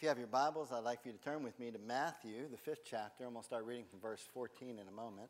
If you have your Bibles, I'd like for you to turn with me to Matthew, the 5th chapter. I'm going to start reading from verse 14 in a moment.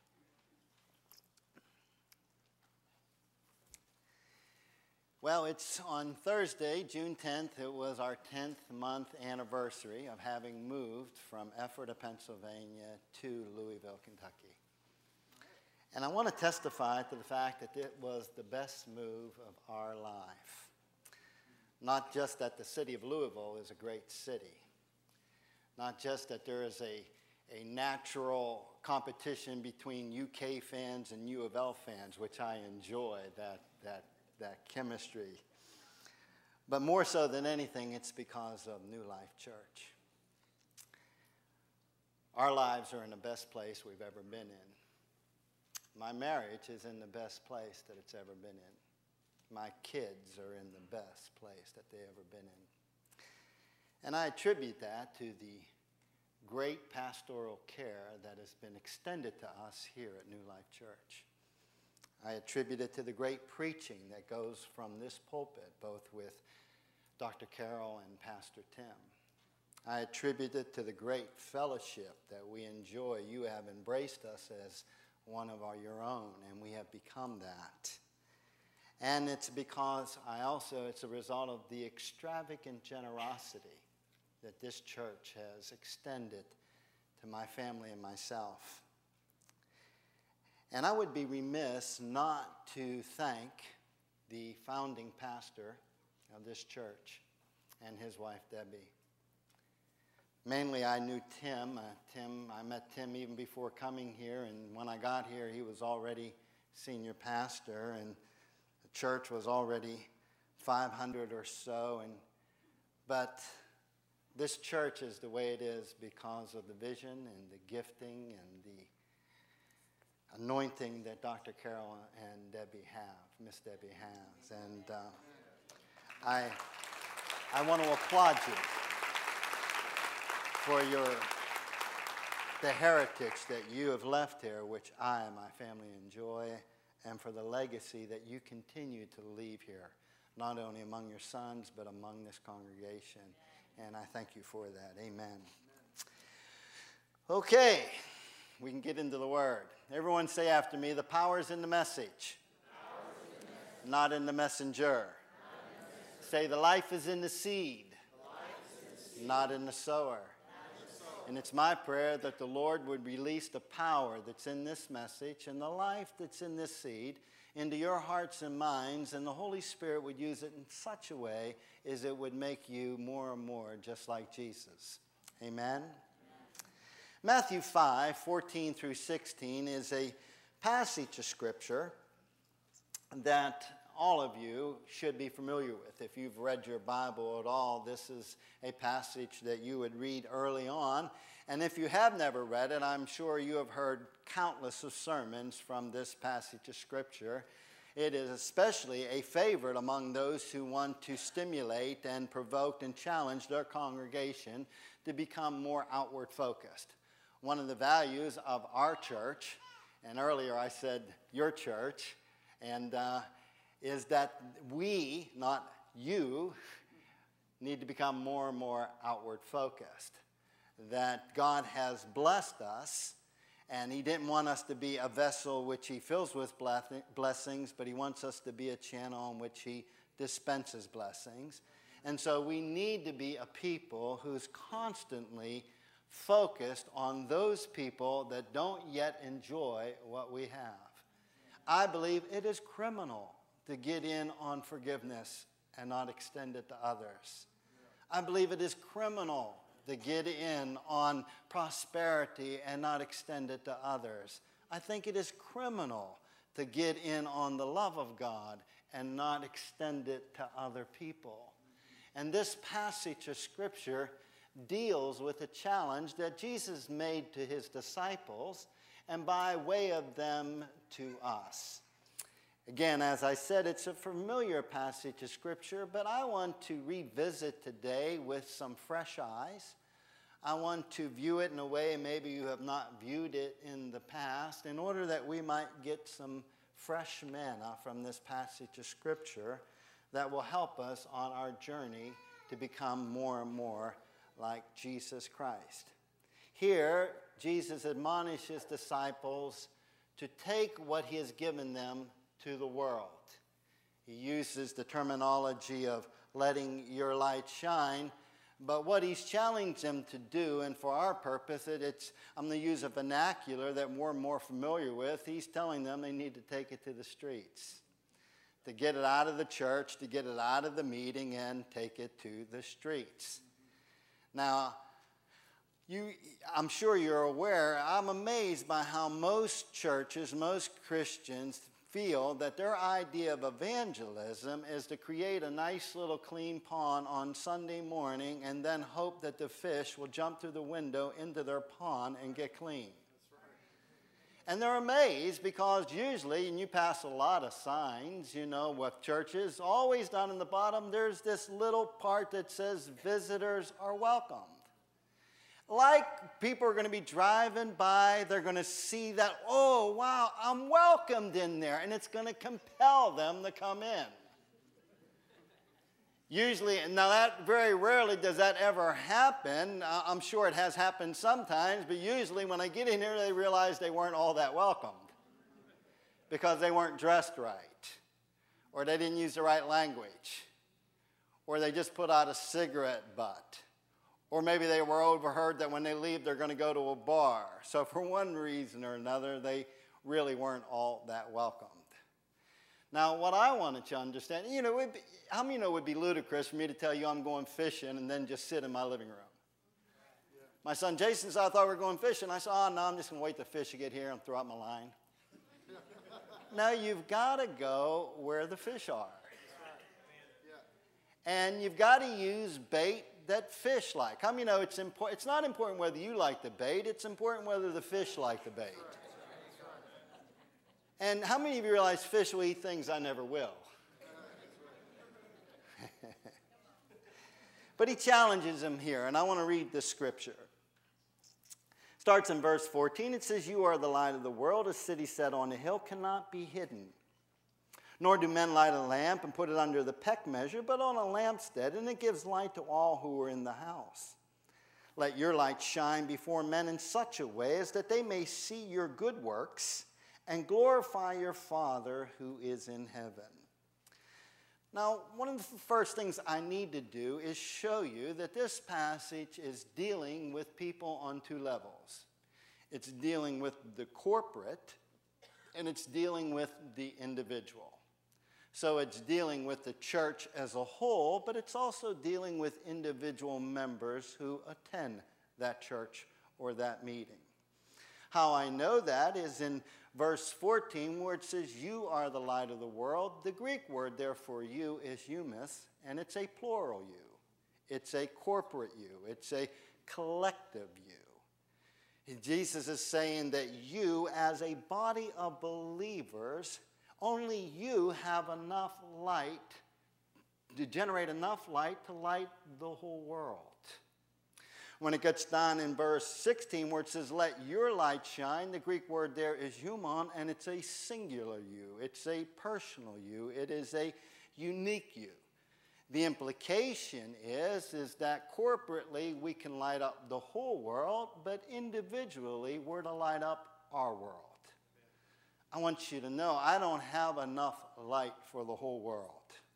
Well, it's on Thursday, June 10th. It was our 10th month anniversary of having moved from Ephrata, Pennsylvania to Louisville, Kentucky. And I want to testify to the fact that it was the best move of our life. Not just that the city of Louisville is a great city. Not just that there is a natural competition between UK fans and U of L fans, which I enjoy, that chemistry. But more so than anything, it's because of New Life Church. Our lives are in the best place we've ever been in. My marriage is in the best place that it's ever been in. My kids are in the best place that they've ever been in. And I attribute that to the great pastoral care that has been extended to us here at New Life Church. I attribute it to the great preaching that goes from this pulpit, both with Dr. Carroll and Pastor Tim. I attribute it to the great fellowship that we enjoy. You have embraced us as one of your own, and we have become that. And it's because it's a result of the extravagant generosity that this church has extended to my family and myself. And I would be remiss not to thank the founding pastor of this church and his wife, Debbie. Mainly, I knew Tim. I met Tim even before coming here, and when I got here, he was already senior pastor, and the church was already 500 or so. But this church is the way it is because of the vision and the gifting and the anointing that Dr. Carroll and Debbie have, Miss Debbie has. And I want to applaud you for the heritage that you have left here, which I and my family enjoy, and for the legacy that you continue to leave here, not only among your sons, but among this congregation. And I thank you for that. Amen. Okay, we can get into the word. Everyone say after me, the power is in the message, not in the messenger. Say, the life is in the seed, not in the sower. And it's my prayer that the Lord would release the power that's in this message and the life that's in this seed into your hearts and minds, and the Holy Spirit would use it in such a way as it would make you more and more just like Jesus. Amen? Matthew 5:14 through 16 is a passage of Scripture that all of you should be familiar with. If you've read your Bible at all, this is a passage that you would read early on. And if you have never read it, I'm sure you have heard countless of sermons from this passage of Scripture. It is especially a favorite among those who want to stimulate and provoke and challenge their congregation to become more outward focused. One of the values of our church, and earlier I said your church, and is that we, not you, need to become more and more outward focused. That God has blessed us, and He didn't want us to be a vessel which He fills with blessings, but He wants us to be a channel in which He dispenses blessings. And so we need to be a people who's constantly focused on those people that don't yet enjoy what we have. I believe it is criminal to get in on forgiveness and not extend it to others. I believe it is criminal to get in on prosperity and not extend it to others. I think it is criminal to get in on the love of God and not extend it to other people. And this passage of Scripture deals with a challenge that Jesus made to His disciples and by way of them to us. Again, as I said, it's a familiar passage of Scripture, but I want to revisit today with some fresh eyes. I want to view it in a way maybe you have not viewed it in the past, in order that we might get some fresh manna from this passage of Scripture that will help us on our journey to become more and more like Jesus Christ. Here, Jesus admonishes his disciples to take what he has given them to the world. He uses the terminology of letting your light shine, but what he's challenged them to do, and for our purpose, I'm going to use a vernacular that we're more familiar with. He's telling them they need to take it to the streets, to get it out of the church, to get it out of the meeting, and take it to the streets. Now, I'm sure you're aware, I'm amazed by how most churches, most Christians feel that their idea of evangelism is to create a nice little clean pond on Sunday morning and then hope that the fish will jump through the window into their pond and get clean. And they're amazed because usually, and you pass a lot of signs, with churches, always down in the bottom, there's this little part that says visitors are welcomed. Like people are going to be driving by, they're going to see that, oh, wow, I'm welcomed in there, and it's going to compel them to come in. Usually, now that very rarely does that ever happen. I'm sure it has happened sometimes, but usually when I get in here, they realize they weren't all that welcomed because they weren't dressed right, or they didn't use the right language, or they just put out a cigarette butt. Or maybe they were overheard that when they leave, they're going to go to a bar. So for one reason or another, they really weren't all that welcomed. Now, what I wanted to understand, how many it would be ludicrous for me to tell you I'm going fishing and then just sit in my living room? My son Jason said, I thought we were going fishing. I said, oh, no, I'm just going to wait till the fish to get here and throw out my line. No, you've got to go where the fish are. And you've got to use bait that fish like. How many know it's important? It's not important whether you like the bait. It's important whether the fish like the bait. And how many of you realize fish will eat things I never will? But he challenges them here, and I want to read the scripture. Starts in verse 14. It says, you are the light of the world. A city set on a hill cannot be hidden. Nor do men light a lamp and put it under the peck measure, but on a lampstand, and it gives light to all who are in the house. Let your light shine before men in such a way as that they may see your good works and glorify your Father who is in heaven. Now, one of the first things I need to do is show you that this passage is dealing with people on two levels. It's dealing with the corporate, and it's dealing with the individual. So it's dealing with the church as a whole, but it's also dealing with individual members who attend that church or that meeting. How I know that is in verse 14 where it says, you are the light of the world. The Greek word there for you is humus, and it's a plural you. It's a corporate you. It's a collective you. Jesus is saying that you, as a body of believers, only you have enough light to generate enough light to light the whole world. When it gets down in verse 16 where it says, let your light shine, the Greek word there is human, and it's a singular you. It's a personal you. It is a unique you. The implication is that corporately we can light up the whole world, but individually we're to light up our world. I want you to know I don't have enough light for the whole world.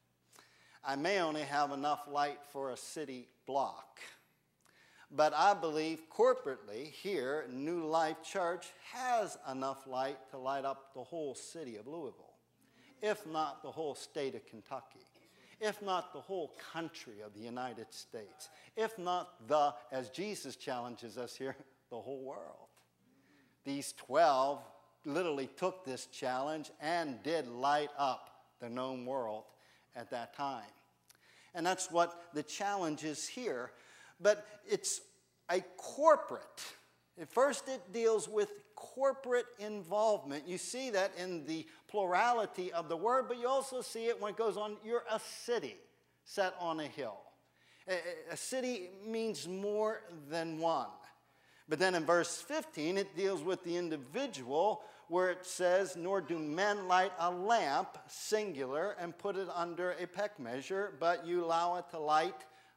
I may only have enough light for a city block. But I believe corporately here, New Life Church has enough light to light up the whole city of Louisville, if not the whole state of Kentucky, if not the whole country of the United States, if not as Jesus challenges us here, the whole world. These 12 literally took this challenge and did light up the known world at that time. And that's what the challenge is here. But it's a corporate. At first it deals with corporate involvement. You see that in the plurality of the word, but you also see it when it goes on, you're a city set on a hill. A city means more than one. But then in verse 15, it deals with the individual where it says, nor do men light a lamp, singular, and put it under a peck measure, but you allow it to light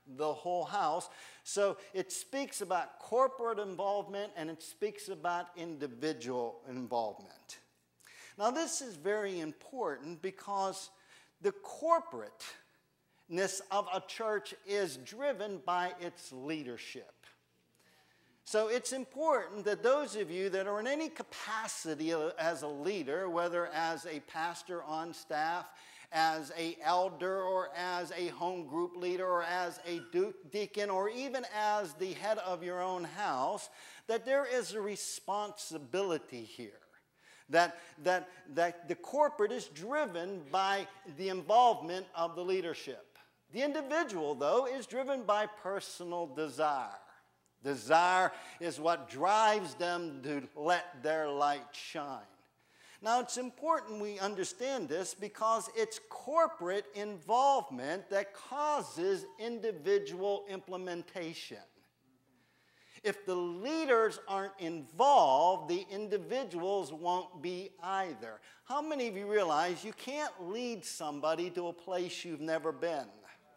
the whole house. So it speaks about corporate involvement and it speaks about individual involvement. Now this is very important because the corporateness of a church is driven by its leadership. So it's important that those of you that are in any capacity as a leader, whether as a pastor on staff, as an elder, or as a home group leader, or as a deacon, or even as the head of your own house, that there is a responsibility here. That the corporate is driven by the involvement of the leadership. The individual, though, is driven by personal desire. Desire is what drives them to let their light shine. Now, it's important we understand this because it's corporate involvement that causes individual implementation. If the leaders aren't involved, the individuals won't be either. How many of you realize you can't lead somebody to a place you've never been?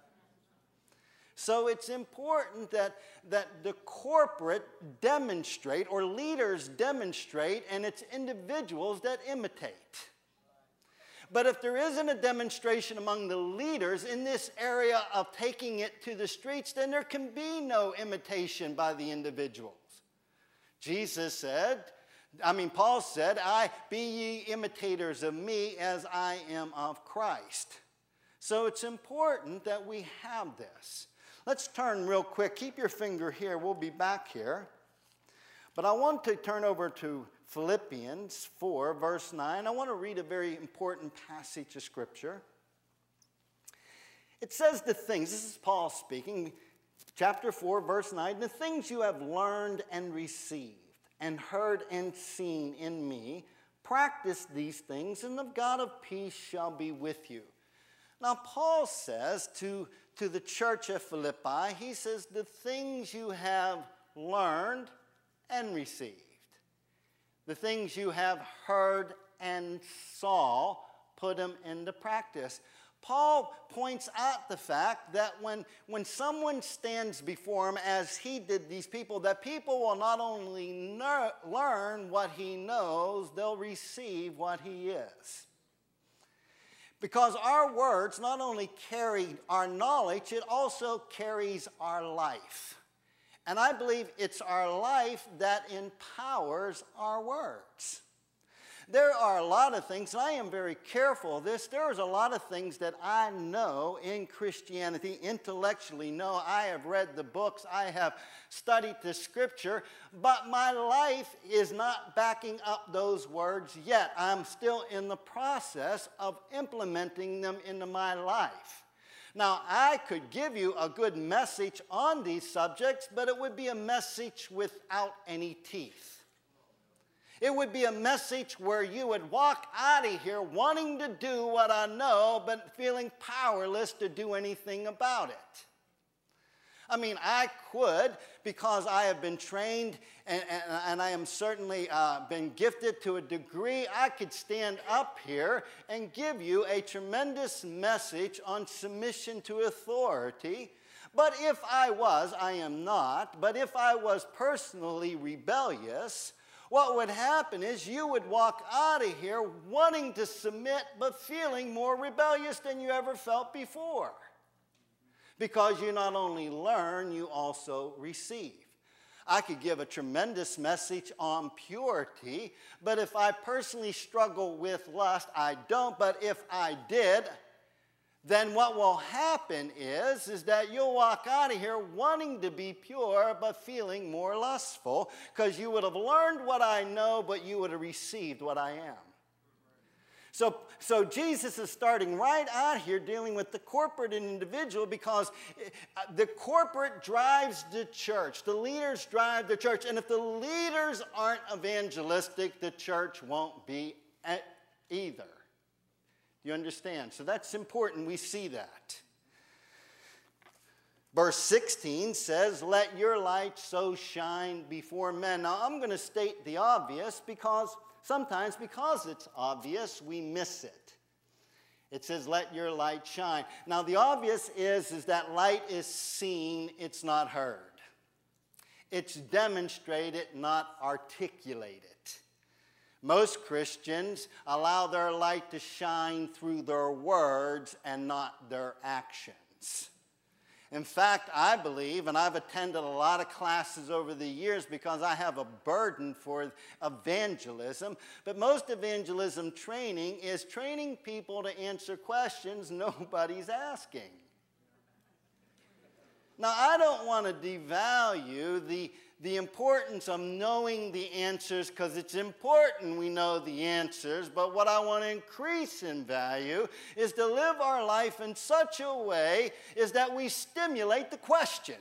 So it's important that the corporate demonstrate, or leaders demonstrate, and it's individuals that imitate. But if there isn't a demonstration among the leaders in this area of taking it to the streets, then there can be no imitation by the individuals. Paul said, be ye imitators of me as I am of Christ. So it's important that we have this. Let's turn real quick. Keep your finger here. We'll be back here. But I want to turn over to Philippians 4, verse 9. I want to read a very important passage of Scripture. It says the things, this is Paul speaking, chapter 4, verse 9, the things you have learned and received and heard and seen in me, practice these things, and the God of peace shall be with you. Now, Paul says to the church of Philippi, he says, the things you have learned and received, the things you have heard and saw, put them into practice. Paul points out the fact that when someone stands before him, as he did these people, that people will not only learn what he knows, they'll receive what he is. Because our words not only carry our knowledge, it also carries our life. And I believe it's our life that empowers our words. There are a lot of things, and I am very careful of this, there's a lot of things that I know in Christianity, intellectually know. I have read the books, I have studied the Scripture, but my life is not backing up those words yet. I'm still in the process of implementing them into my life. Now, I could give you a good message on these subjects, but it would be a message without any teeth. It would be a message where you would walk out of here wanting to do what I know, but feeling powerless to do anything about it. I mean, I could, because I have been trained and I am certainly been gifted to a degree, I could stand up here and give you a tremendous message on submission to authority. But if I am not, but if I was personally rebellious, what would happen is you would walk out of here wanting to submit, but feeling more rebellious than you ever felt before. Because you not only learn, you also receive. I could give a tremendous message on purity, but if I personally struggle with lust, I don't. But if I did, then what will happen is that you'll walk out of here wanting to be pure, but feeling more lustful, because you would have learned what I know, but you would have received what I am. So Jesus is starting right out here dealing with the corporate and individual, because the corporate drives the church. The leaders drive the church. And if the leaders aren't evangelistic, the church won't be either. You understand? So that's important. We see that. Verse 16 says, let your light so shine before men. Now, I'm going to state the obvious because sometimes, because it's obvious, we miss it. It says, let your light shine. Now, the obvious is that light is seen, it's not heard. It's demonstrated, not articulated. Most Christians allow their light to shine through their words and not their actions. In fact, I believe, and I've attended a lot of classes over the years because I have a burden for evangelism, but most evangelism training is training people to answer questions nobody's asking. Now, I don't want to devalue the importance of knowing the answers, because it's important we know the answers, but what I want to increase in value is to live our life in such a way is that we stimulate the question.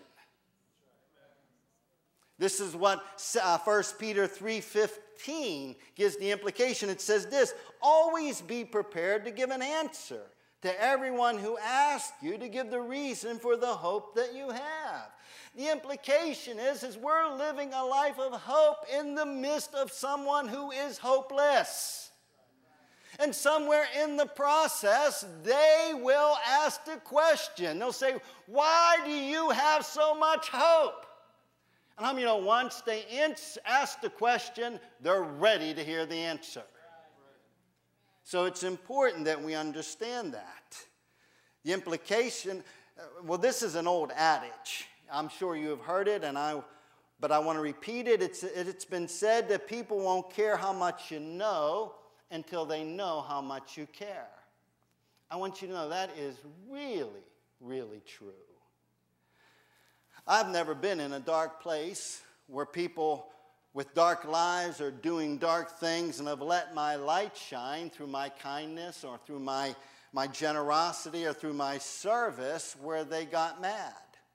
This is what 1 Peter 3:15 gives the implication. It says this, always be prepared to give an answer to everyone who asks you to give the reason for the hope that you have. The implication is we're living a life of hope in the midst of someone who is hopeless. And somewhere in the process, they will ask the question. They'll say, why do you have so much hope? And how many know once they ask the question, they're ready to hear the answer. So it's important that we understand that. The implication, well, this is an old adage. I'm sure you have heard it, but I want to repeat it. It's been said that people won't care how much you know until they know how much you care. I want you to know that is really, really true. I've never been in a dark place where people with dark lives are doing dark things and have let my light shine through my kindness or through my generosity or through my service where they got mad.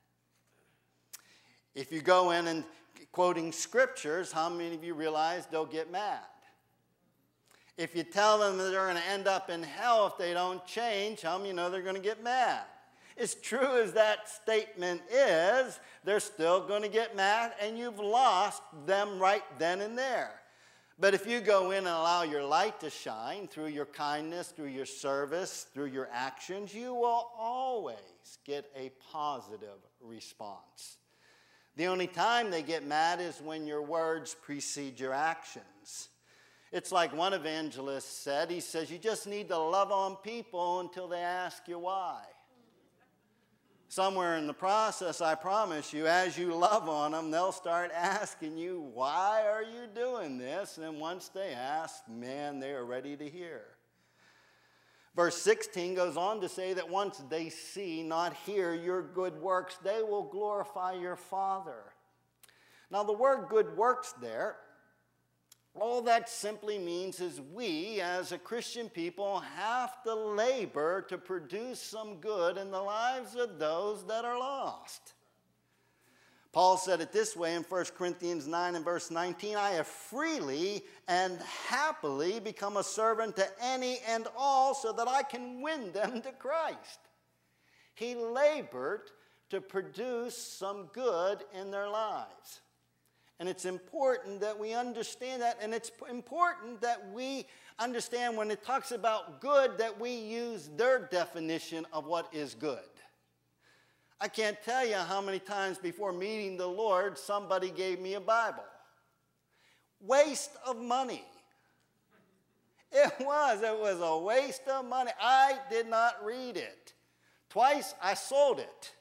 If you go in and quoting scriptures, how many of you realize they'll get mad? If you tell them that they're going to end up in hell if they don't change, how many know they're going to get mad? As true as that statement is, they're still going to get mad, and you've lost them right then and there. But if you go in and allow your light to shine through your kindness, through your service, through your actions, you will always get a positive response. The only time they get mad is when your words precede your actions. It's like one evangelist said. He says, you just need to love on people until they ask you why. Somewhere in the process, I promise you, as you love on them, they'll start asking you, why are you doing this? And once they ask, man, they are ready to hear. Verse 16 goes on to say that once they see, not hear your good works, they will glorify your Father. Now, the word good works there, all that simply means is we, as a Christian people, have to labor to produce some good in the lives of those that are lost. Paul said it this way in 1 Corinthians 9 and verse 19, I have freely and happily become a servant to any and all so that I can win them to Christ. He labored to produce some good in their lives. And it's important that we understand that, and it's important that we understand when it talks about good that we use their definition of what is good. I can't tell you how many times before meeting the Lord somebody gave me a Bible. Waste of money. It was a waste of money. I did not read it. Twice I sold it.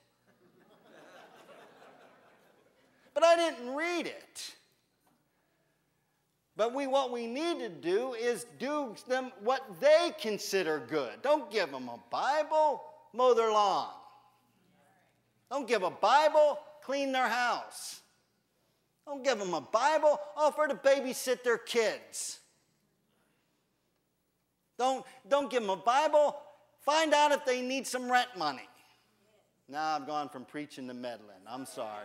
But I didn't read it. But what we need to do is do them what they consider good. Don't give them a Bible, mow their lawn. Don't give a Bible, clean their house. Don't give them a Bible, offer to babysit their kids. Don't give them a Bible, find out if they need some rent money. Now I've gone from preaching to meddling. I'm sorry.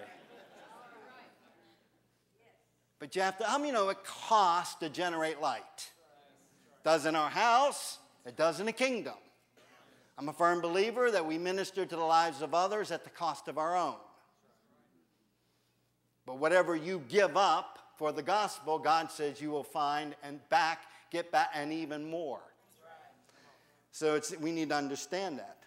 But you have to, how many know it costs to generate light? It does in our house, it does in the kingdom. I'm a firm believer that we minister to the lives of others at the cost of our own. But whatever you give up for the gospel, God says you will find and get back, and even more. So we need to understand that.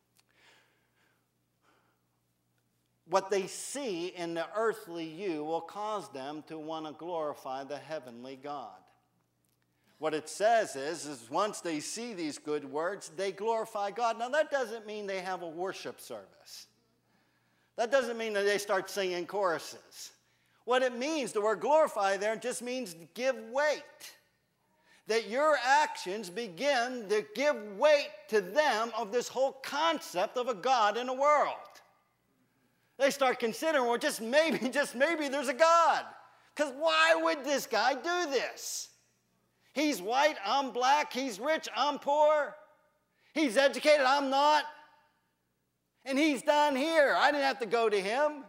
What they see in the earthly you will cause them to want to glorify the heavenly God. What it says is once they see these good words, they glorify God. Now, that doesn't mean they have a worship service. That doesn't mean that they start singing choruses. What it means, the word glorify there, just means give weight. That your actions begin to give weight to them of this whole concept of a God in the world. They start considering, well, just maybe there's a God. Because why would this guy do this? He's white, I'm black. He's rich, I'm poor. He's educated, I'm not. And he's down here. I didn't have to go to him.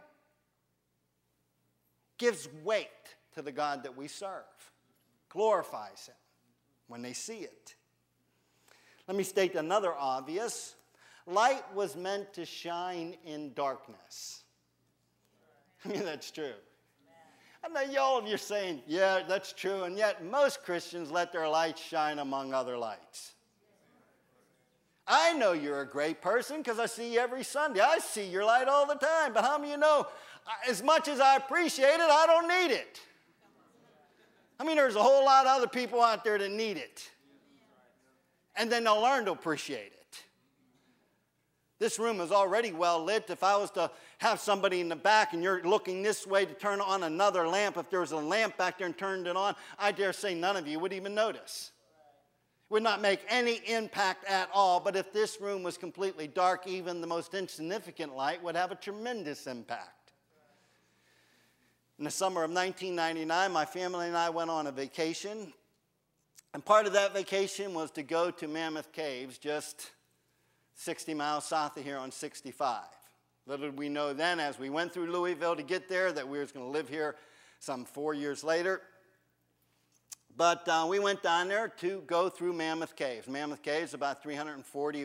Gives weight to the God that we serve. Glorifies him when they see it. Let me state another obvious. Light was meant to shine in darkness. I mean, that's true. I know all of you are saying, yeah, that's true, and yet most Christians let their light shine among other lights. I know you're a great person because I see you every Sunday. I see your light all the time, but how many of you know, as much as I appreciate it, I don't need it? I mean, there's a whole lot of other people out there that need it. And then they'll learn to appreciate it. This room is already well lit. If I was to have somebody in the back and you're looking this way to turn on another lamp, if there was a lamp back there and turned it on, I dare say none of you would even notice. It would not make any impact at all. But if this room was completely dark, even the most insignificant light would have a tremendous impact. In the summer of 1999, my family and I went on a vacation. And part of that vacation was to go to Mammoth Caves, just 60 miles south of here on 65. Little did we know then, as we went through Louisville to get there, that we were going to live here some 4 years later. But we went down there to go through Mammoth Caves. Mammoth Caves, about 340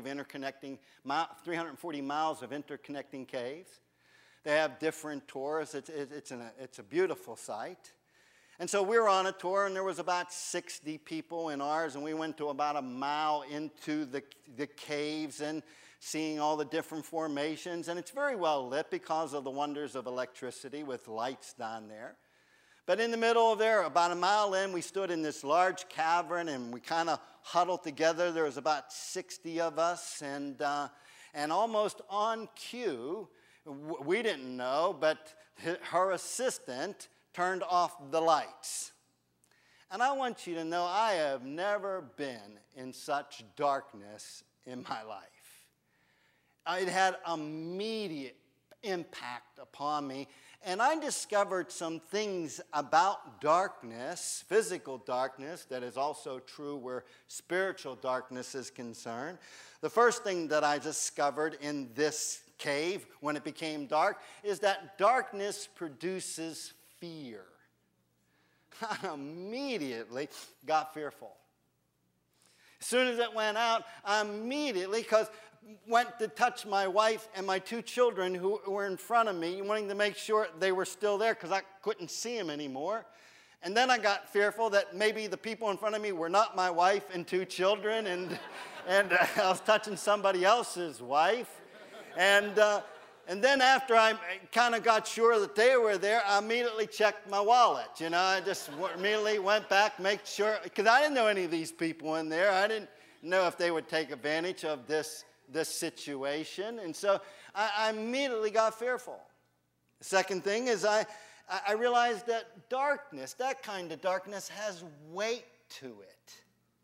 miles of interconnecting caves. They have different tours. It's a beautiful sight. And so we were on a tour, and there was about 60 people in ours, and we went to about a mile into the caves and seeing all the different formations. And it's very well lit because of the wonders of electricity with lights down there. But in the middle of there, about a mile in, we stood in this large cavern, and we kind of huddled together. There was about 60 of us, and almost on cue, we didn't know, but her assistant turned off the lights. And I want you to know I have never been in such darkness in my life. It had immediate impact upon me. And I discovered some things about darkness, physical darkness, that is also true where spiritual darkness is concerned. The first thing that I discovered in this cave when it became dark is that darkness produces fear. I immediately got fearful. As soon as it went out, I immediately went to touch my wife and my two children who were in front of me, wanting to make sure they were still there because I couldn't see them anymore. And then I got fearful that maybe the people in front of me were not my wife and two children, and I was touching somebody else's wife. And then after I kind of got sure that they were there, I immediately checked my wallet. You know, I just immediately went back, make sure, because I didn't know any of these people in there. I didn't know if they would take advantage of this situation. And so I immediately got fearful. The second thing is I realized that darkness, that kind of darkness, has weight to it.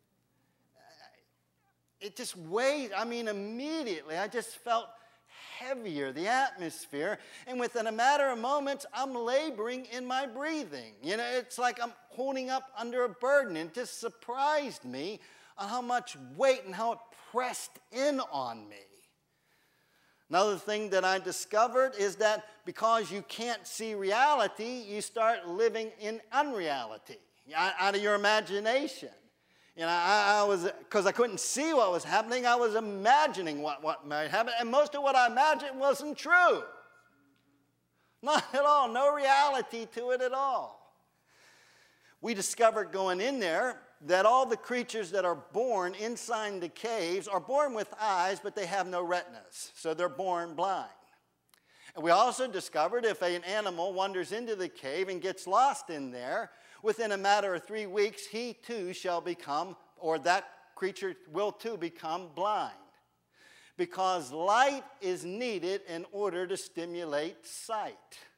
It just weighed, immediately I just felt heavier, the atmosphere, and within a matter of moments, I'm laboring in my breathing. You know, it's like I'm holding up under a burden. It just surprised me on how much weight and how it pressed in on me. Another thing that I discovered is that because you can't see reality, you start living in unreality, out of your imagination. You know, because I couldn't see what was happening, I was imagining what might happen, and most of what I imagined wasn't true. Not at all, no reality to it at all. We discovered going in there that all the creatures that are born inside the caves are born with eyes, but they have no retinas, so they're born blind. And we also discovered if an animal wanders into the cave and gets lost in there, within a matter of 3 weeks, he too shall become, or that creature will too become blind. Because light is needed in order to stimulate sight.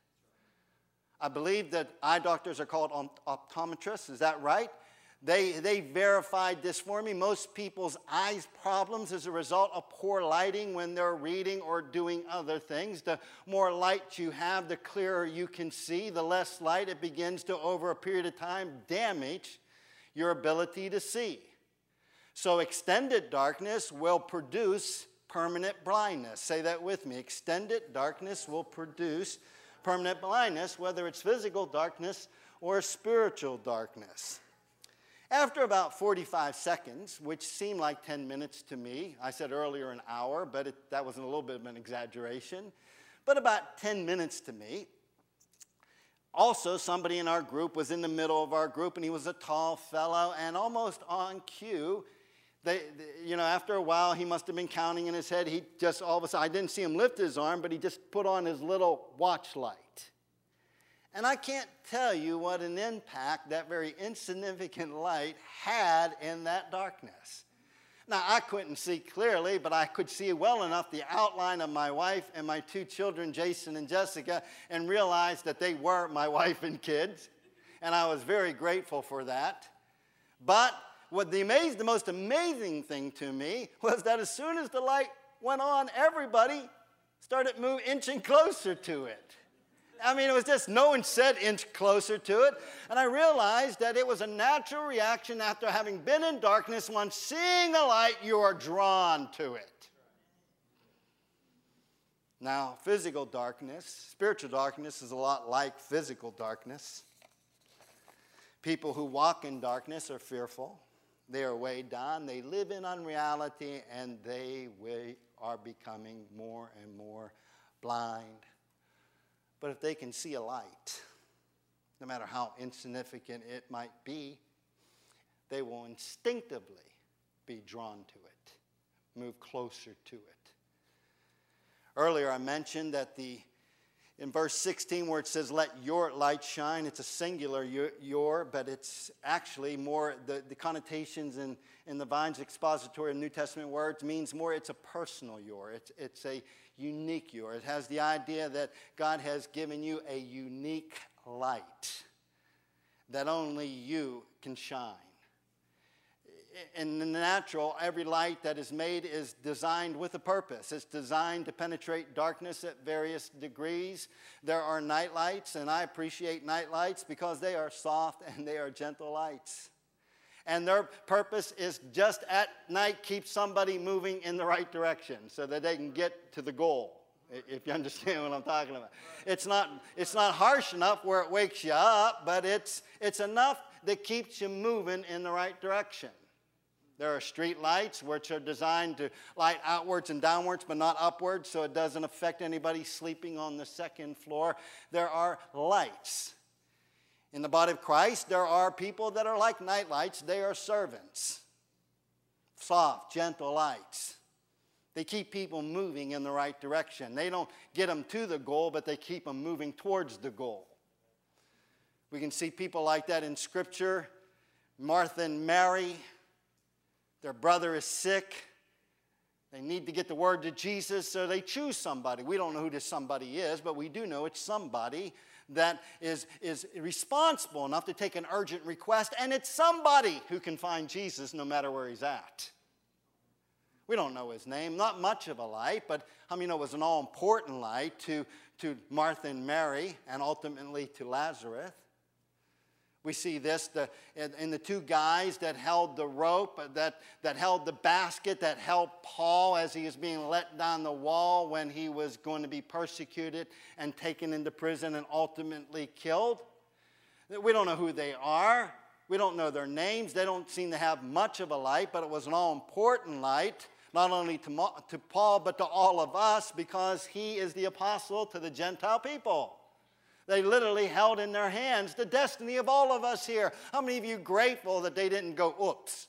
I believe that eye doctors are called optometrists, is that right? They verified this for me. Most people's eyes problems as a result of poor lighting when they're reading or doing other things. The more light you have, the clearer you can see. The less light, it begins to, over a period of time, damage your ability to see. So extended darkness will produce permanent blindness. Say that with me. Extended darkness will produce permanent blindness, whether it's physical darkness or spiritual darkness. After about 45 seconds, which seemed like 10 minutes to me, I said earlier an hour, but that was a little bit of an exaggeration, but about 10 minutes to me. Also, somebody in our group was in the middle of our group, and he was a tall fellow, and almost on cue, after a while, he must have been counting in his head. He just all of a sudden, I didn't see him lift his arm, but he just put on his little watch light. And I can't tell you what an impact that very insignificant light had in that darkness. Now, I couldn't see clearly, but I could see well enough the outline of my wife and my 2 children, Jason and Jessica, and realized that they were my wife and kids. And I was very grateful for that. But the most amazing thing to me was that as soon as the light went on, everybody started inching closer to it. I mean, it was just, no one said inch closer to it. And I realized that it was a natural reaction after having been in darkness. Once seeing a light, you are drawn to it. Now, physical darkness, spiritual darkness is a lot like physical darkness. People who walk in darkness are fearful. They are weighed down. They live in unreality, and they are becoming more and more blind. But if they can see a light, no matter how insignificant it might be, they will instinctively be drawn to it, move closer to it. Earlier I mentioned that in verse 16 where it says, let your light shine, it's a singular your, but it's actually more, the connotations in the Vine's expository of New Testament words means more, it's a personal your. It's a unique your. It has the idea that God has given you a unique light that only you can shine. In the natural, every light that is made is designed with a purpose. It's designed to penetrate darkness at various degrees. There are night lights, and I appreciate night lights because they are soft and they are gentle lights. And their purpose is just at night keep somebody moving in the right direction so that they can get to the goal, if you understand what I'm talking about. It's not harsh enough where it wakes you up, but it's enough that keeps you moving in the right direction. There are street lights which are designed to light outwards and downwards, but not upwards, so it doesn't affect anybody sleeping on the second floor. There are lights. In the body of Christ, there are people that are like night lights. They are servants. Soft, gentle lights. They keep people moving in the right direction. They don't get them to the goal, but they keep them moving towards the goal. We can see people like that in Scripture. Martha and Mary, their brother is sick. They need to get the word to Jesus, so they choose somebody. We don't know who this somebody is, but we do know it's somebody that is responsible enough to take an urgent request, and it's somebody who can find Jesus no matter where he's at. We don't know his name, not much of a light, but how many know it was an all-important light to Martha and Mary and ultimately to Lazarus. We see this in the 2 guys that held the rope, that held the basket, that held Paul as he was being let down the wall when he was going to be persecuted and taken into prison and ultimately killed. We don't know who they are. We don't know their names. They don't seem to have much of a light, but it was an all-important light, not only to Paul, but to all of us, because he is the apostle to the Gentile people. They literally held in their hands the destiny of all of us here. How many of you grateful that they didn't go, oops?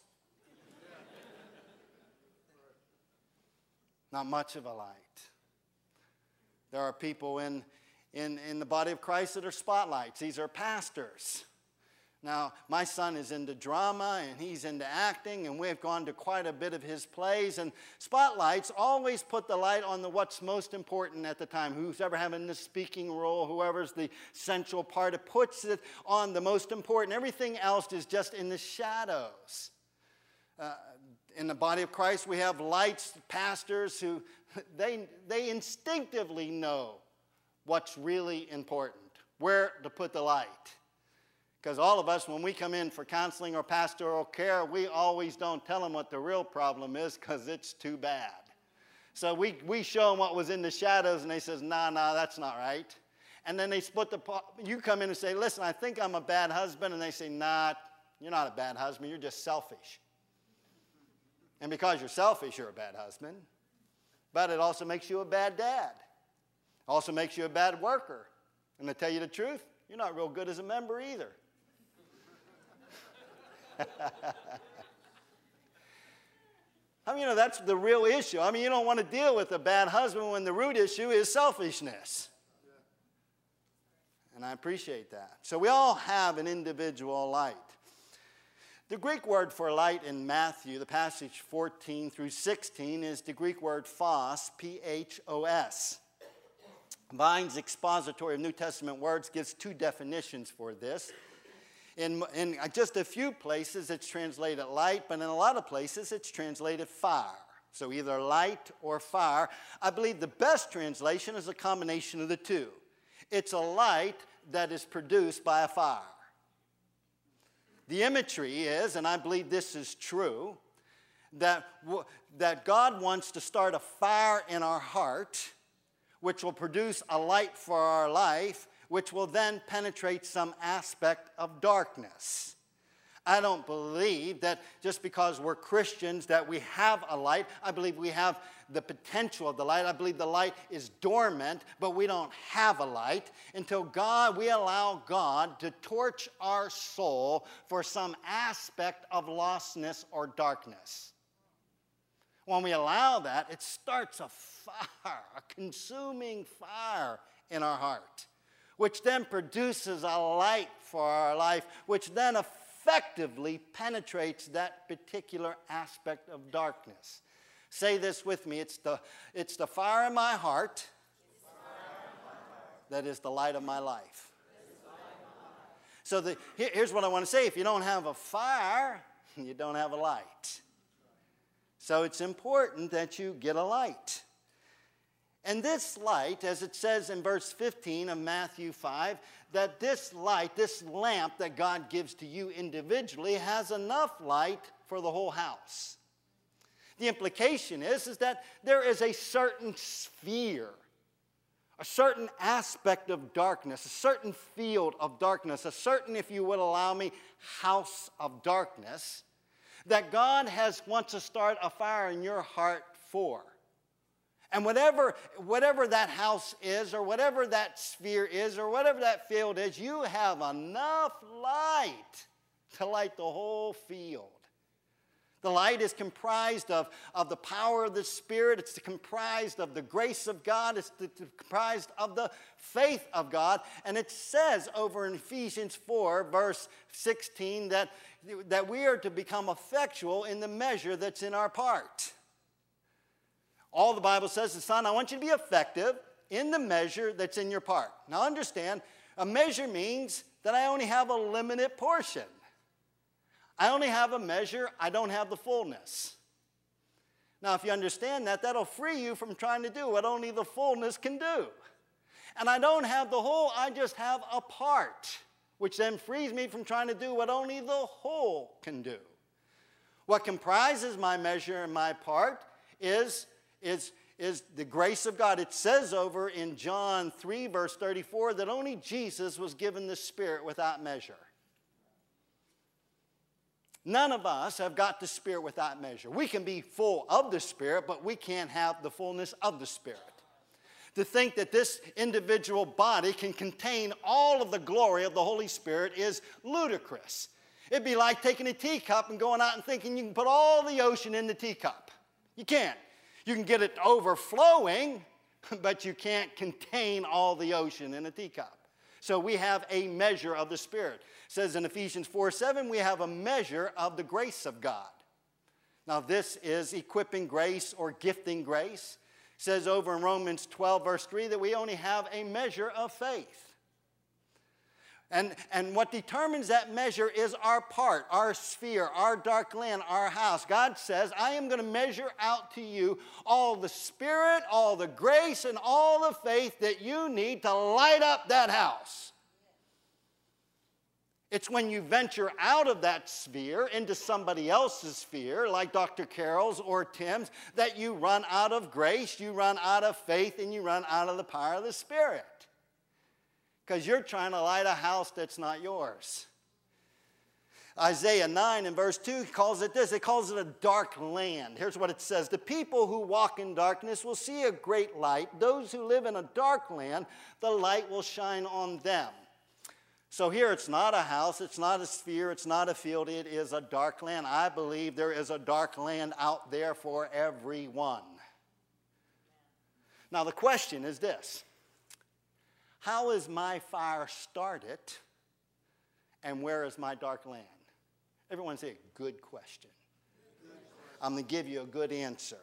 Not much of a light. There are people in the body of Christ that are spotlights. These are pastors. Now, my son is into drama, and he's into acting, and we've gone to quite a bit of his plays. And spotlights always put the light on what's most important at the time. Who's ever having the speaking role, whoever's the central part, it puts it on the most important. Everything else is just in the shadows. In the body of Christ, we have lights, pastors who, they instinctively know what's really important, where to put the light. Because all of us, when we come in for counseling or pastoral care, we always don't tell them what the real problem is because it's too bad. So we show them what was in the shadows, and they says, nah, that's not right. And then they split you come in and say, listen, I think I'm a bad husband. And they say, nah, you're not a bad husband. You're just selfish. And because you're selfish, you're a bad husband. But it also makes you a bad dad. It also makes you a bad worker. And to tell you the truth, you're not real good as a member either. I mean, that's the real issue. I mean, you don't want to deal with a bad husband when the root issue is selfishness. And I appreciate that. So we all have an individual light. The Greek word for light in Matthew, the passage 14 through 16, is the Greek word phos, P-H-O-S. Vine's expository of New Testament words gives two definitions for this. In just a few places, it's translated light, but in a lot of places, it's translated fire. So either light or fire. I believe the best translation is a combination of the two. It's a light that is produced by a fire. The imagery is, and I believe this is true, that God wants to start a fire in our heart, which will produce a light for our life, which will then penetrate some aspect of darkness. I don't believe that just because we're Christians that we have a light. I believe we have the potential of the light. I believe the light is dormant, but we don't have a light until we allow God to torch our soul for some aspect of lostness or darkness. When we allow that, it starts a fire, a consuming fire in our heart, which then produces a light for our life, which then effectively penetrates that particular aspect of darkness. Say this with me. It's the fire in my heart that is the light of my life. So here's what I want to say. If you don't have a fire, you don't have a light. So it's important that you get a light. And this light, as it says in verse 15 of Matthew 5, that this light, this lamp that God gives to you individually has enough light for the whole house. The implication is that there is a certain sphere, a certain aspect of darkness, a certain field of darkness, a certain, if you would allow me, house of darkness that God wants to start a fire in your heart for. And whatever that house is, or whatever that sphere is, or whatever that field is, you have enough light to light the whole field. The light is comprised of the power of the Spirit. It's comprised of the grace of God. It's comprised of the faith of God. And it says over in Ephesians 4, verse 16, that we are to become effectual in the measure that's in our part. All the Bible says is, son, I want you to be effective in the measure that's in your part. Now understand, a measure means that I only have a limited portion. I only have a measure, I don't have the fullness. Now if you understand that, that'll free you from trying to do what only the fullness can do. And I don't have the whole, I just have a part, which then frees me from trying to do what only the whole can do. What comprises my measure and my part is the grace of God. It says over in John 3, verse 34, that only Jesus was given the Spirit without measure. None of us have got the Spirit without measure. We can be full of the Spirit, but we can't have the fullness of the Spirit. To think that this individual body can contain all of the glory of the Holy Spirit is ludicrous. It'd be like taking a teacup and going out and thinking you can put all the ocean in the teacup. You can't. You can get it overflowing, but you can't contain all the ocean in a teacup. So we have a measure of the Spirit. It says in Ephesians 4:7, we have a measure of the grace of God. Now this is equipping grace or gifting grace. It says over in Romans 12, verse 3, that we only have a measure of faith. And what determines that measure is our part, our sphere, our dark land, our house. God says, I am going to measure out to you all the Spirit, all the grace, and all the faith that you need to light up that house. It's when you venture out of that sphere into somebody else's sphere, like Dr. Carroll's or Tim's, that you run out of grace, you run out of faith, and you run out of the power of the Spirit. Because you're trying to light a house that's not yours. Isaiah 9 and verse 2 calls it this. It calls it a dark land. Here's what it says. The people who walk in darkness will see a great light. Those who live in a dark land, the light will shine on them. So here it's not a house, it's not a sphere, it's not a field, it is a dark land. I believe there is a dark land out there for everyone. Now the question is this. How is my fire started, and where is my dark land? Everyone say, good question. I'm going to give you a good answer.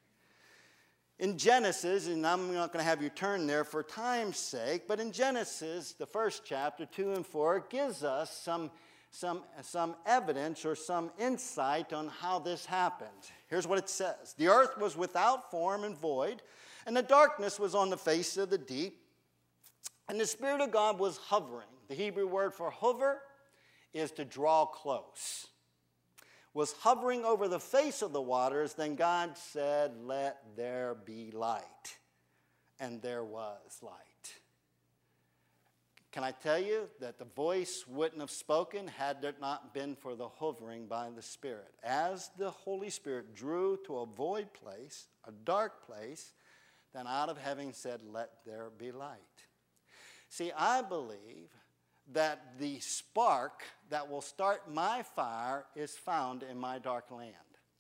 In Genesis, and I'm not going to have you turn there for time's sake, but in Genesis, the first chapter, 2 and 4, it gives us some evidence or some insight on how this happened. Here's what it says. The earth was without form and void, and the darkness was on the face of the deep. And the Spirit of God was hovering. The Hebrew word for hover is to draw close. Was hovering over the face of the waters. Then God said, let there be light. And there was light. Can I tell you that the voice wouldn't have spoken had it not been for the hovering by the Spirit? As the Holy Spirit drew to a void place, a dark place, then out of heaven said, let there be light. See, I believe that the spark that will start my fire is found in my dark land.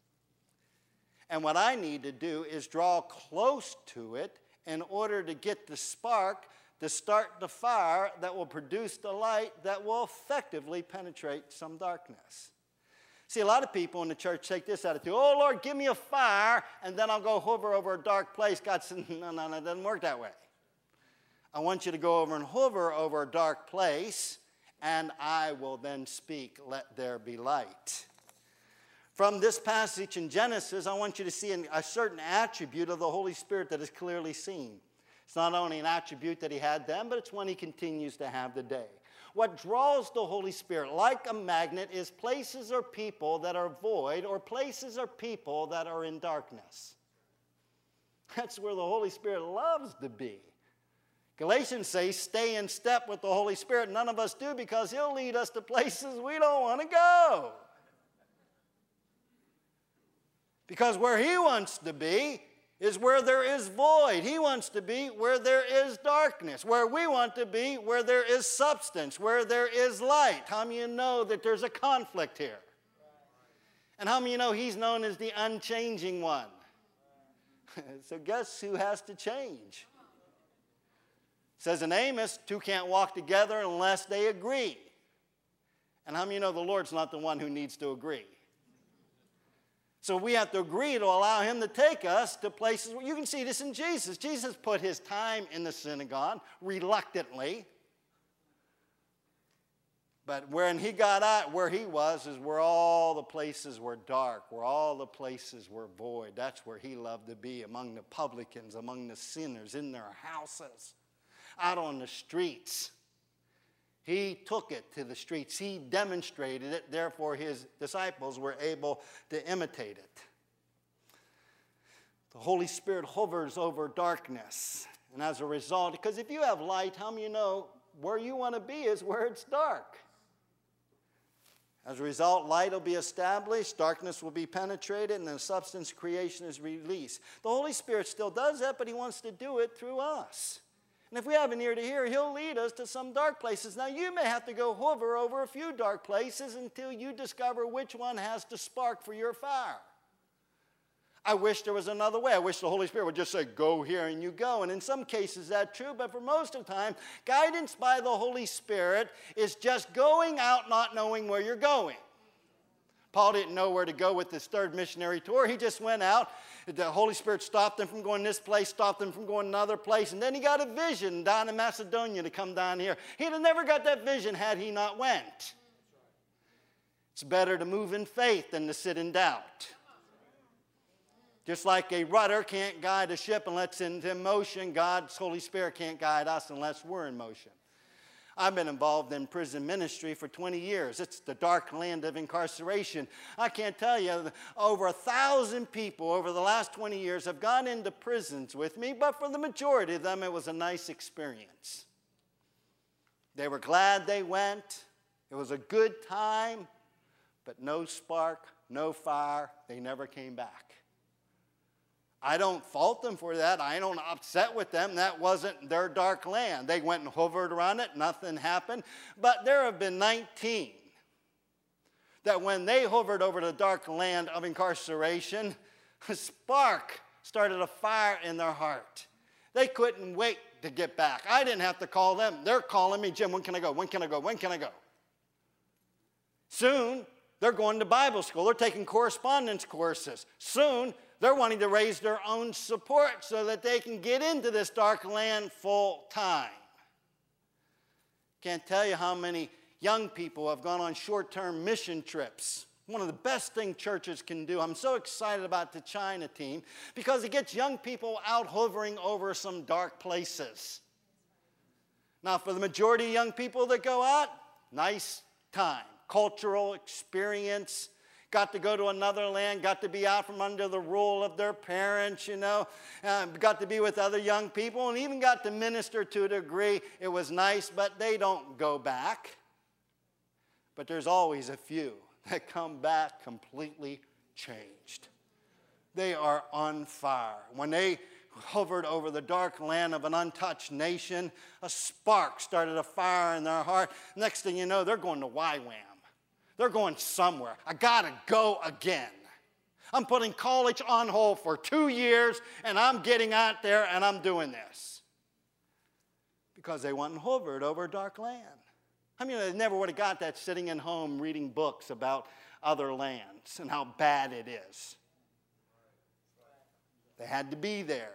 And what I need to do is draw close to it in order to get the spark to start the fire that will produce the light that will effectively penetrate some darkness. See, a lot of people in the church take this attitude, oh, Lord, give me a fire, and then I'll go hover over a dark place. God said, no, it doesn't work that way. I want you to go over and hover over a dark place, and I will then speak, let there be light. From this passage in Genesis, I want you to see a certain attribute of the Holy Spirit that is clearly seen. It's not only an attribute that he had then, but it's one he continues to have today. What draws the Holy Spirit like a magnet is places or people that are void, or places or people that are in darkness. That's where the Holy Spirit loves to be. Galatians says, stay in step with the Holy Spirit. None of us do, because he'll lead us to places we don't want to go. Because where he wants to be is where there is void. He wants to be where there is darkness. Where we want to be, where there is substance, where there is light. How many of you know that there's a conflict here? And how many of you know he's known as the unchanging one? So guess who has to change? It says in Amos, two can't walk together unless they agree. And how many of you know the Lord's not the one who needs to agree? So we have to agree to allow him to take us to places where you can see this in Jesus. Jesus put his time in the synagogue reluctantly. But when he got out, where he was is where all the places were dark, where all the places were void. That's where he loved to be, among the publicans, among the sinners, in their houses, out on the streets. He took it to the streets. He demonstrated it. Therefore, his disciples were able to imitate it. The Holy Spirit hovers over darkness. And as a result, because if you have light, how many of you know where you want to be is where it's dark? As a result, light will be established, darkness will be penetrated, and the substance creation is released. The Holy Spirit still does that, but he wants to do it through us. And if we have an ear to hear, he'll lead us to some dark places. Now, you may have to go hover over a few dark places until you discover which one has the spark for your fire. I wish there was another way. I wish the Holy Spirit would just say, go here, and you go. And in some cases that's true, but for most of the time, guidance by the Holy Spirit is just going out not knowing where you're going. Paul didn't know where to go with his third missionary tour. He just went out. The Holy Spirit stopped him from going this place, stopped him from going another place, and then he got a vision down in Macedonia to come down here. He'd have never got that vision had he not went. It's better to move in faith than to sit in doubt. Just like a rudder can't guide a ship unless it's in motion, God's Holy Spirit can't guide us unless we're in motion. I've been involved in prison ministry for 20 years. It's the dark land of incarceration. I can't tell you, over 1,000 people over the last 20 years have gone into prisons with me, but for the majority of them, it was a nice experience. They were glad they went. It was a good time, but no spark, no fire. They never came back. I don't fault them for that. I don't upset with them. That wasn't their dark land. They went and hovered around it. Nothing happened. But there have been 19 that when they hovered over the dark land of incarceration, a spark started a fire in their heart. They couldn't wait to get back. I didn't have to call them. They're calling me, Jim, when can I go? When can I go? When can I go? Soon, they're going to Bible school. They're taking correspondence courses. Soon, they're wanting to raise their own support so that they can get into this dark land full time. Can't tell you how many young people have gone on short-term mission trips. One of the best things churches can do. I'm so excited about the China team because it gets young people out hovering over some dark places. Now, for the majority of young people that go out, nice time, cultural experience. Got to go to another land, got to be out from under the rule of their parents, got to be with other young people, and even got to minister to a degree. It was nice, but they don't go back. But there's always a few that come back completely changed. They are on fire. When they hovered over the dark land of an untouched nation, a spark started a fire in their heart. Next thing you know, they're going to YWAM. They're going somewhere. I got to go again. I'm putting college on hold for 2 years, and I'm getting out there, and I'm doing this. Because they went and hovered over dark land. I mean, they never would have got that sitting at home reading books about other lands and how bad it is. They had to be there.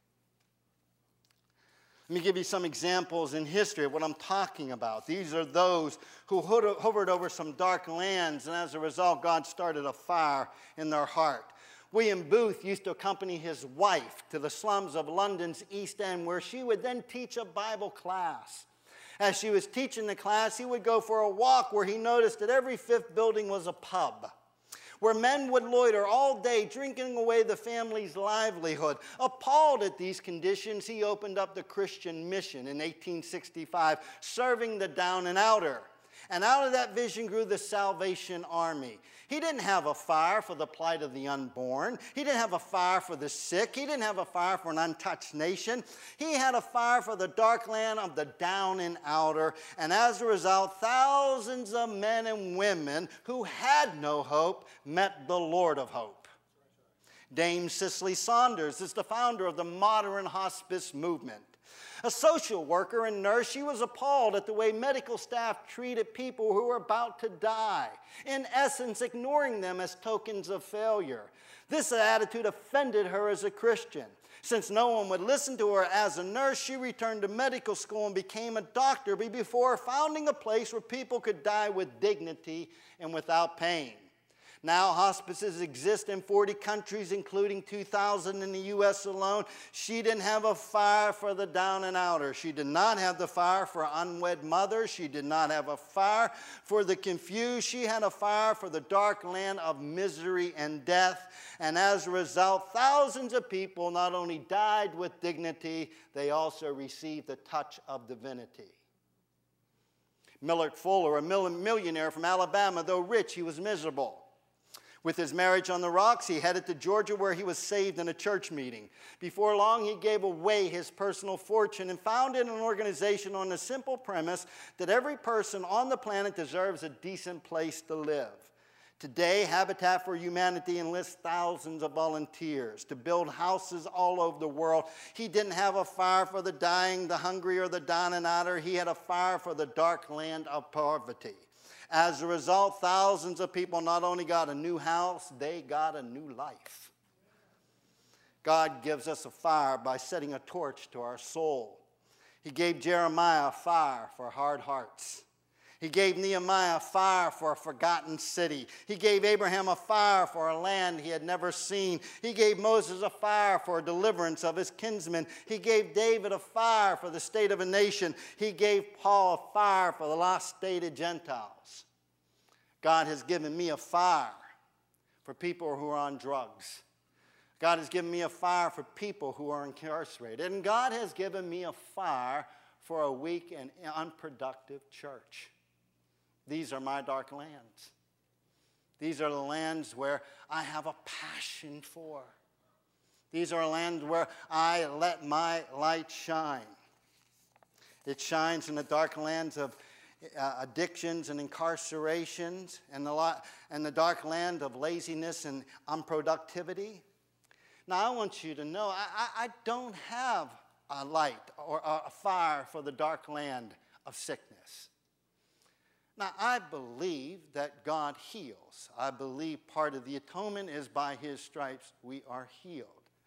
Let me give you some examples in history of what I'm talking about. These are those who hovered over some dark lands, and as a result, God started a fire in their heart. William Booth used to accompany his wife to the slums of London's East End, where she would then teach a Bible class. As she was teaching the class, he would go for a walk where he noticed that every fifth building was a pub, where men would loiter all day, drinking away the family's livelihood. Appalled at these conditions, he opened up the Christian Mission in 1865, serving the down and outer. And out of that vision grew the Salvation Army. He didn't have a fire for the plight of the unborn. He didn't have a fire for the sick. He didn't have a fire for an untouched nation. He had a fire for the dark land of the down and outer. And as a result, thousands of men and women who had no hope met the Lord of hope. Dame Cicely Saunders is the founder of the modern hospice movement. A social worker and nurse, she was appalled at the way medical staff treated people who were about to die, in essence, ignoring them as tokens of failure. This attitude offended her as a Christian. Since no one would listen to her as a nurse, she returned to medical school and became a doctor before founding a place where people could die with dignity and without pain. Now hospices exist in 40 countries, including 2,000 in the U.S. alone. She didn't have a fire for the down and outer. She did not have the fire for unwed mothers. She did not have a fire for the confused. She had a fire for the dark land of misery and death. And as a result, thousands of people not only died with dignity, they also received the touch of divinity. Millard Fuller, a millionaire from Alabama, though rich, he was miserable. With his marriage on the rocks, he headed to Georgia where he was saved in a church meeting. Before long, he gave away his personal fortune and founded an organization on the simple premise that every person on the planet deserves a decent place to live. Today, Habitat for Humanity enlists thousands of volunteers to build houses all over the world. He didn't have a fire for the dying, the hungry, or the down and outer. He had a fire for the dark land of poverty. As a result, thousands of people not only got a new house, they got a new life. God gives us a fire by setting a torch to our soul. He gave Jeremiah a fire for hard hearts. He gave Nehemiah a fire for a forgotten city. He gave Abraham a fire for a land he had never seen. He gave Moses a fire for deliverance of his kinsmen. He gave David a fire for the state of a nation. He gave Paul a fire for the lost state of Gentiles. God has given me a fire for people who are on drugs. God has given me a fire for people who are incarcerated. And God has given me a fire for a weak and unproductive church. These are my dark lands. These are the lands where I have a passion for. These are lands where I let my light shine. It shines in the dark lands of addictions and incarcerations, and the dark land of laziness and unproductivity. Now, I want you to know, I don't have a light or a fire for the dark land of sickness. Now, I believe that God heals. I believe part of the atonement is by his stripes we are healed.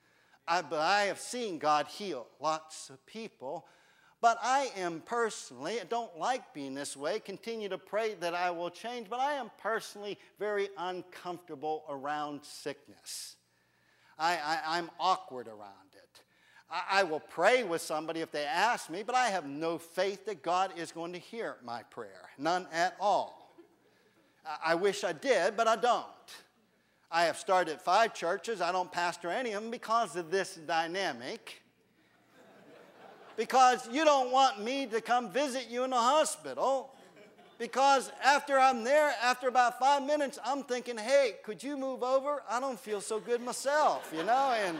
I have seen God heal lots of people, but I am personally, I don't like being this way, continue to pray that I will change, but I am personally very uncomfortable around sickness. I'm awkward around it. I will pray with somebody if they ask me, but I have no faith that God is going to hear my prayer. None at all. I wish I did, but I don't. I have started 5 churches. I don't pastor any of them because of this dynamic. Because you don't want me to come visit you in the hospital. Because after I'm there, after about 5 minutes, I'm thinking, hey, could you move over? I don't feel so good myself, you know? And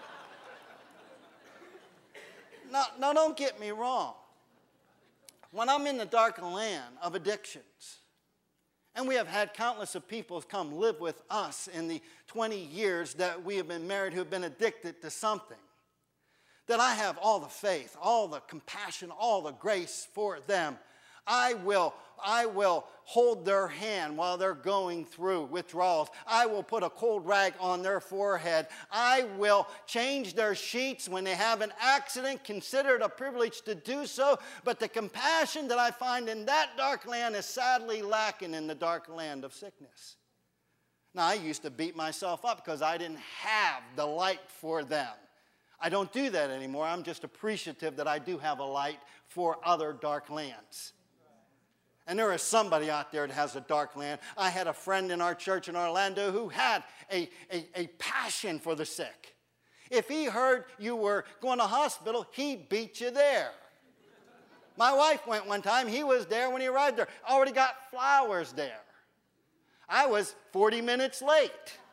now, don't get me wrong. When I'm in the dark land of addictions, and we have had countless of people come live with us in the 20 years that we have been married who have been addicted to something, that I have all the faith, all the compassion, all the grace for them. I will hold their hand while they're going through withdrawals. I will put a cold rag on their forehead. I will change their sheets when they have an accident, consider it a privilege to do so. But the compassion that I find in that dark land is sadly lacking in the dark land of sickness. Now, I used to beat myself up because I didn't have the light for them. I don't do that anymore. I'm just appreciative that I do have a light for other dark lands. And there is somebody out there that has a dark land. I had a friend in our church in Orlando who had a passion for the sick. If he heard you were going to hospital, he'd beat you there. My wife went one time. He was there when he arrived there. Already got flowers there. I was 40 minutes late.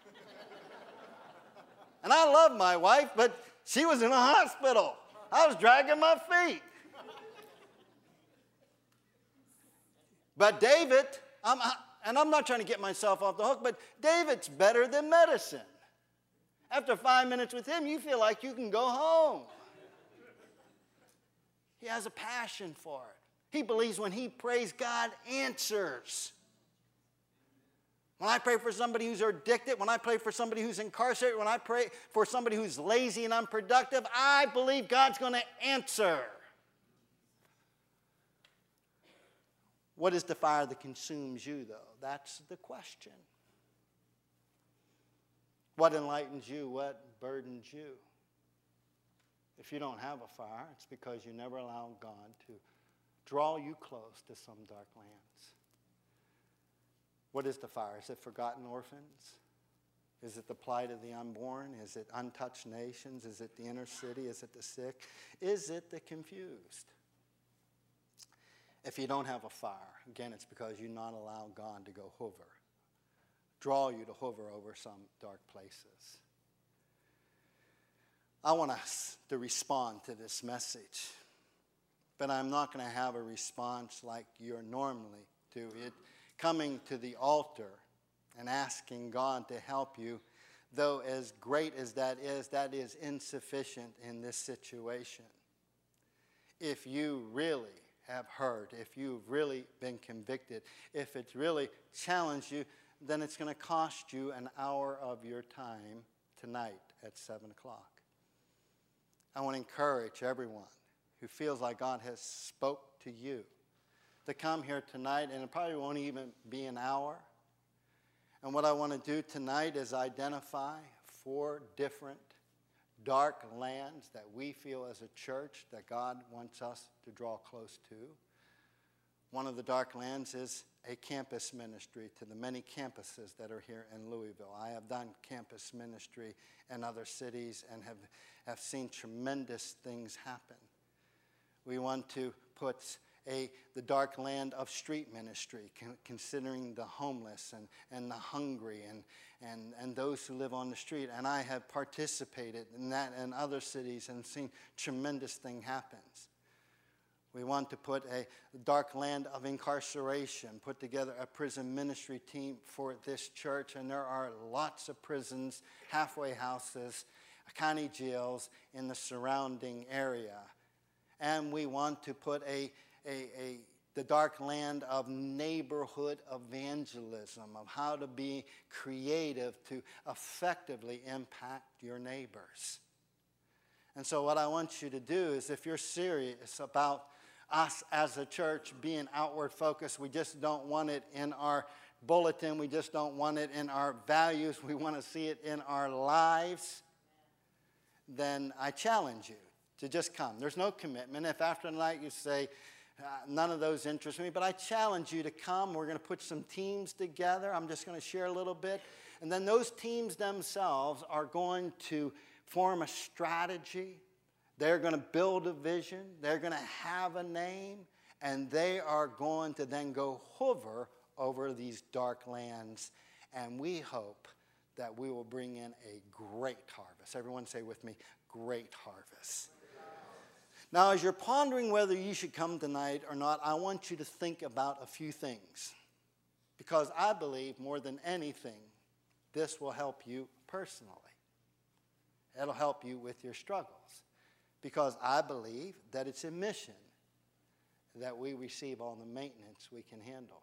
And I love my wife, but she was in a hospital. I was dragging my feet. But David, and I'm not trying to get myself off the hook, but David's better than medicine. After 5 minutes with him, you feel like you can go home. He has a passion for it. He believes when he prays, God answers. When I pray for somebody who's addicted, when I pray for somebody who's incarcerated, when I pray for somebody who's lazy and unproductive, I believe God's going to answer. What is the fire that consumes you, though? That's the question. What enlightens you? What burdens you? If you don't have a fire, it's because you never allowed God to draw you close to some dark lands. What is the fire? Is it forgotten orphans? Is it the plight of the unborn? Is it untouched nations? Is it the inner city? Is it the sick? Is it the confused? If you don't have a fire, again, it's because you not allow God to go hover, draw you to hover over some dark places. I want us to respond to this message, but I'm not going to have a response like you're normally to it, coming to the altar and asking God to help you, though as great as that is insufficient in this situation. If you really have heard, if you've really been convicted, if it's really challenged you, then it's going to cost you an hour of your time tonight at 7 o'clock. I want to encourage everyone who feels like God has spoke to you to come here tonight, and it probably won't even be an hour. And what I want to do tonight is identify 4 different dark lands that we feel as a church that God wants us to draw close to. One of the dark lands is a campus ministry to the many campuses that are here in Louisville. I have done campus ministry in other cities and have seen tremendous things happen. We want to put the dark land of street ministry, considering the homeless and the hungry and those who live on the street. And I have participated in that in other cities and seen tremendous thing happens. We want to put a dark land of incarceration, put together a prison ministry team for this church. And there are lots of prisons, halfway houses, county jails in the surrounding area. And we want to put the dark land of neighborhood evangelism, of how to be creative to effectively impact your neighbors. And so what I want you to do is, if you're serious about us as a church being outward focused, we just don't want it in our bulletin, we just don't want it in our values, we want to see it in our lives, then I challenge you to just come. There's no commitment. If after tonight you say, none of those interest me, but I challenge you to come. We're going to put some teams together. I'm just going to share a little bit. And then those teams themselves are going to form a strategy. They're going to build a vision. They're going to have a name. And they are going to then go hover over these dark lands. And we hope that we will bring in a great harvest. Everyone say with me, great harvest. Now, as you're pondering whether you should come tonight or not, I want you to think about a few things. Because I believe more than anything, this will help you personally. It'll help you with your struggles. Because I believe that it's a mission that we receive all the maintenance we can handle.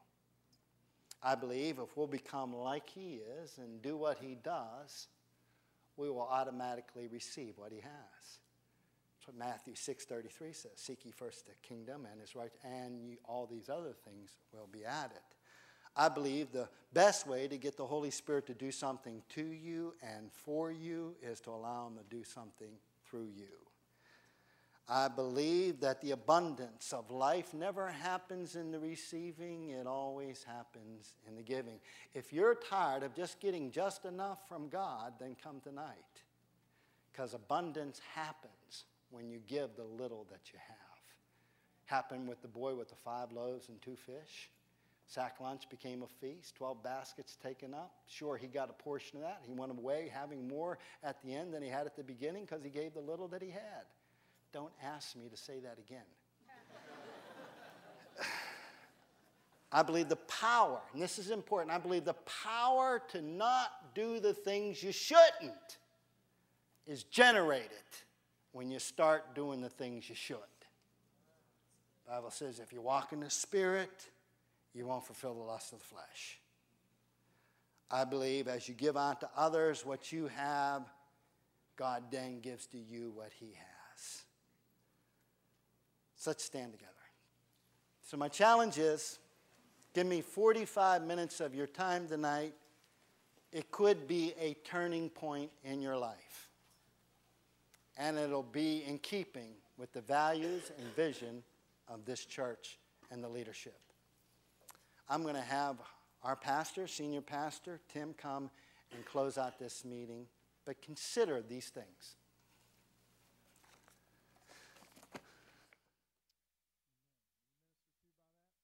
I believe if we'll become like he is and do what he does, we will automatically receive what he has. That's what Matthew 6:33 says. Seek ye first the kingdom and his right, and all these other things will be added. I believe the best way to get the Holy Spirit to do something to you and for you is to allow him to do something through you. I believe that the abundance of life never happens in the receiving, it always happens in the giving. If you're tired of just getting just enough from God, then come tonight. Because abundance happens when you give the little that you have. Happened with the boy with the 5 loaves and 2 fish. Sack lunch became a feast, 12 baskets taken up. Sure, he got a portion of that. He went away having more at the end than he had at the beginning because he gave the little that he had. Don't ask me to say that again. I believe the power, and this is important, I believe the power to not do the things you shouldn't is generated when you start doing the things you should. The Bible says if you walk in the Spirit, you won't fulfill the lust of the flesh. I believe as you give out to others what you have, God then gives to you what he has. So let's stand together. So my challenge is, give me 45 minutes of your time tonight. It could be a turning point in your life. And it'll be in keeping with the values and vision of this church and the leadership. I'm going to have our pastor, senior pastor, Tim, come and close out this meeting. But consider these things.